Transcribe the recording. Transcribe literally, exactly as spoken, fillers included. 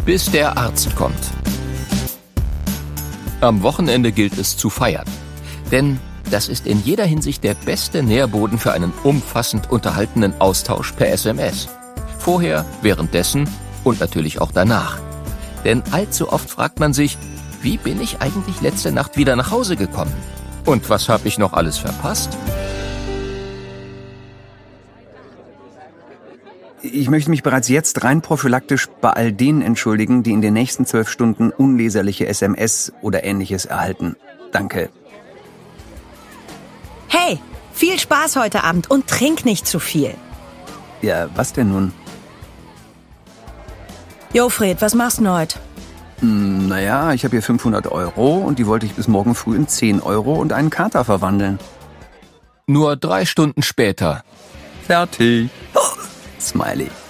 bis der Arzt kommt. Am Wochenende gilt es zu feiern, denn das ist in jeder Hinsicht der beste Nährboden für einen umfassend unterhaltenden Austausch per S M S. Vorher, währenddessen und natürlich auch danach. Denn allzu oft fragt man sich, wie bin ich eigentlich letzte Nacht wieder nach Hause gekommen? Und was habe ich noch alles verpasst? Ich möchte mich bereits jetzt rein prophylaktisch bei all denen entschuldigen, die in den nächsten zwölf Stunden unleserliche S M S oder Ähnliches erhalten. Danke. Hey, viel Spaß heute Abend und trink nicht zu viel. Ja, was denn nun? Jo, Fred, was machst du denn heute? Hm, naja, ich habe hier fünfhundert Euro und die wollte ich bis morgen früh in zehn Euro und einen Kater verwandeln. Nur drei Stunden später. Fertig. Oh, Smiley.